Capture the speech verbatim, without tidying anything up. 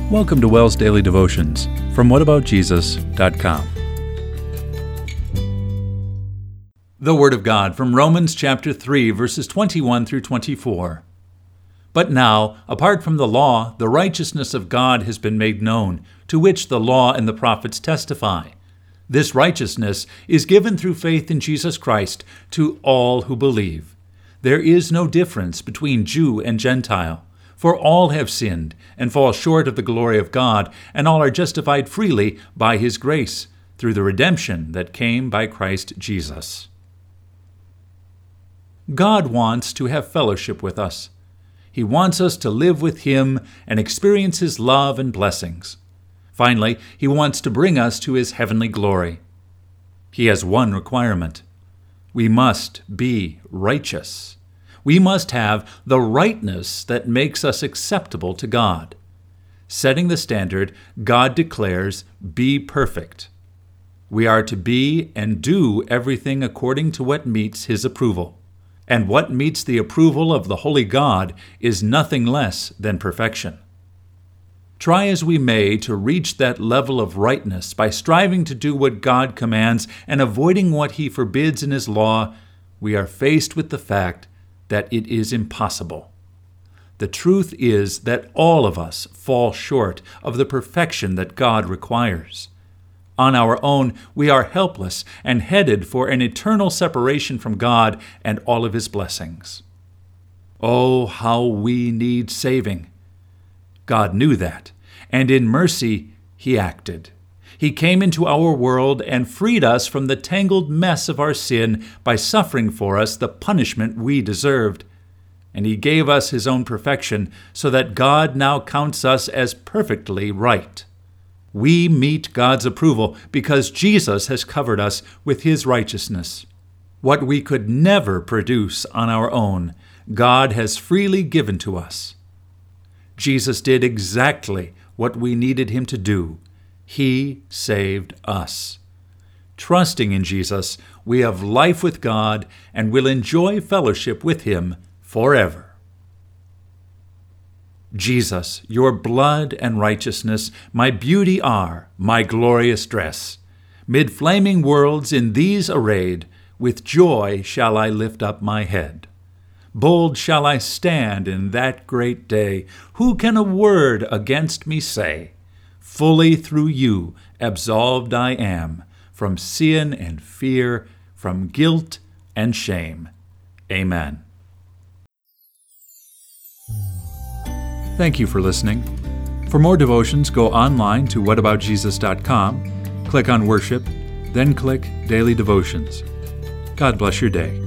Welcome to Wells Daily Devotions from what about jesus dot com. The Word of God from Romans chapter three, verses twenty-one through twenty-four. But now, apart from the law, the righteousness of God has been made known, to which the law and the prophets testify. This righteousness is given through faith in Jesus Christ to all who believe. There is no difference between Jew and Gentile, for all have sinned and fall short of the glory of God, and all are justified freely by His grace, through the redemption that came by Christ Jesus. God wants to have fellowship with us. He wants us to live with Him and experience His love and blessings. Finally, He wants to bring us to His heavenly glory. He has one requirement. We must be righteous. We must have the rightness that makes us acceptable to God. Setting the standard, God declares, "Be perfect." We are to be and do everything according to what meets His approval. And what meets the approval of the Holy God is nothing less than perfection. Try as we may to reach that level of rightness by striving to do what God commands and avoiding what He forbids in His law, we are faced with the fact that it is impossible. The truth is that all of us fall short of the perfection that God requires. On our own, we are helpless and headed for an eternal separation from God and all of His blessings. Oh, how we need saving! God knew that, and in mercy, He acted. He came into our world and freed us from the tangled mess of our sin by suffering for us the punishment we deserved. And He gave us His own perfection so that God now counts us as perfectly right. We meet God's approval because Jesus has covered us with His righteousness. What we could never produce on our own, God has freely given to us. Jesus did exactly what we needed Him to do. He saved us. Trusting in Jesus, we have life with God and will enjoy fellowship with Him forever. Jesus, your blood and righteousness, my beauty are, my glorious dress. Mid flaming worlds in these arrayed, with joy shall I lift up my head. Bold shall I stand in that great day. Who can a word against me say? Fully through you absolved I am, from sin and fear, from guilt and shame. Amen. Thank you for listening. For more devotions, go online to what about jesus dot com, click on Worship, then click Daily Devotions. God bless your day.